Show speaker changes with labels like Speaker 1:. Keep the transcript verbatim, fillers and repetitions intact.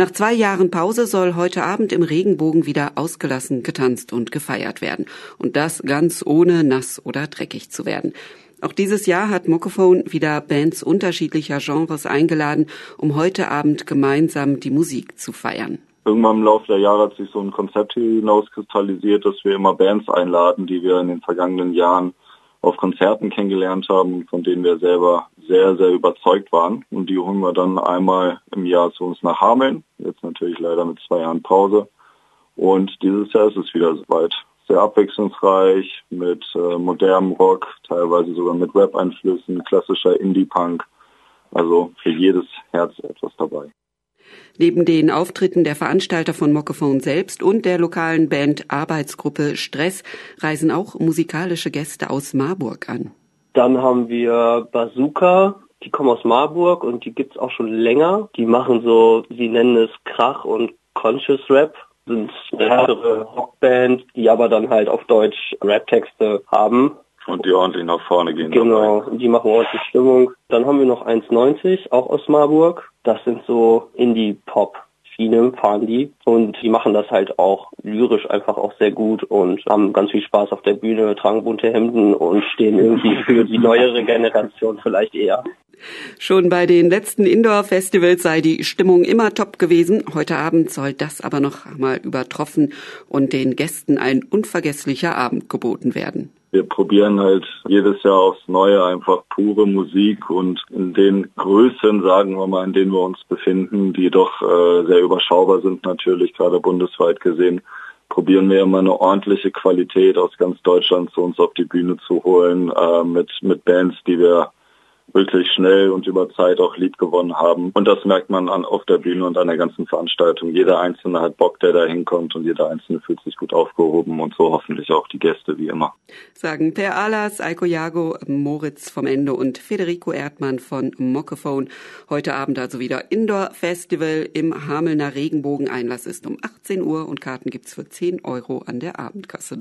Speaker 1: Nach zwei Jahren Pause soll heute Abend im Regenbogen wieder ausgelassen getanzt und gefeiert werden. Und das ganz ohne nass oder dreckig zu werden. Auch dieses Jahr hat Mocophone wieder Bands unterschiedlicher Genres eingeladen, um heute Abend gemeinsam die Musik zu feiern.
Speaker 2: Irgendwann im Laufe der Jahre hat sich so ein Konzept hinauskristallisiert, dass wir immer Bands einladen, die wir in den vergangenen Jahren auf Konzerten kennengelernt haben und von denen wir selber sehr, sehr überzeugt waren. Und die holen wir dann einmal im Jahr zu uns nach Hameln, jetzt natürlich leider mit zwei Jahren Pause. Und dieses Jahr ist es wieder soweit. Sehr abwechslungsreich, mit äh, modernem Rock, teilweise sogar mit Rap-Einflüssen, klassischer Indie-Punk. Also für jedes Herz etwas dabei.
Speaker 1: Neben den Auftritten der Veranstalter von Mocophone selbst und der lokalen Band Arbeitsgruppe Stress reisen auch musikalische Gäste aus Marburg an.
Speaker 3: Dann haben wir Bazooka, die kommen aus Marburg und die gibt's auch schon länger. Die machen so, sie nennen es Krach und Conscious Rap. Sind eine härtere Rockband, die aber dann halt auf Deutsch Rap-Texte haben.
Speaker 2: Und die ordentlich nach vorne gehen.
Speaker 3: Genau, dabei. Die machen ordentlich Stimmung. Dann haben wir noch eins neunzig, auch aus Marburg. Das sind so Indie-Pop-Schiene, fahren die. Und die machen das halt auch lyrisch einfach auch sehr gut und haben ganz viel Spaß auf der Bühne, tragen bunte Hemden und stehen irgendwie für die neuere Generation vielleicht eher.
Speaker 1: Schon bei den letzten Indoor-Festivals sei die Stimmung immer top gewesen. Heute Abend soll das aber noch mal übertroffen und den Gästen ein unvergesslicher Abend geboten werden.
Speaker 2: Wir probieren halt jedes Jahr aufs Neue einfach pure Musik und in den Größen, sagen wir mal, in denen wir uns befinden, die doch äh, sehr überschaubar sind natürlich, gerade bundesweit gesehen, probieren wir immer eine ordentliche Qualität aus ganz Deutschland zu uns auf die Bühne zu holen, äh, mit mit Bands, die wir wirklich schnell und über Zeit auch lieb gewonnen haben. Und das merkt man an, auf der Bühne und an der ganzen Veranstaltung. Jeder Einzelne hat Bock, der da hinkommt und jeder Einzelne fühlt sich gut aufgehoben und so hoffentlich auch die Gäste wie immer.
Speaker 1: Sagen Per Alas, Eiko Jago, Moritz vom Ende und Federico Erdmann von Mocophone. Heute Abend also wieder Indoor-Festival im Hamelner Regenbogen. Einlass ist um achtzehn Uhr und Karten gibt's für zehn Euro an der Abendkasse.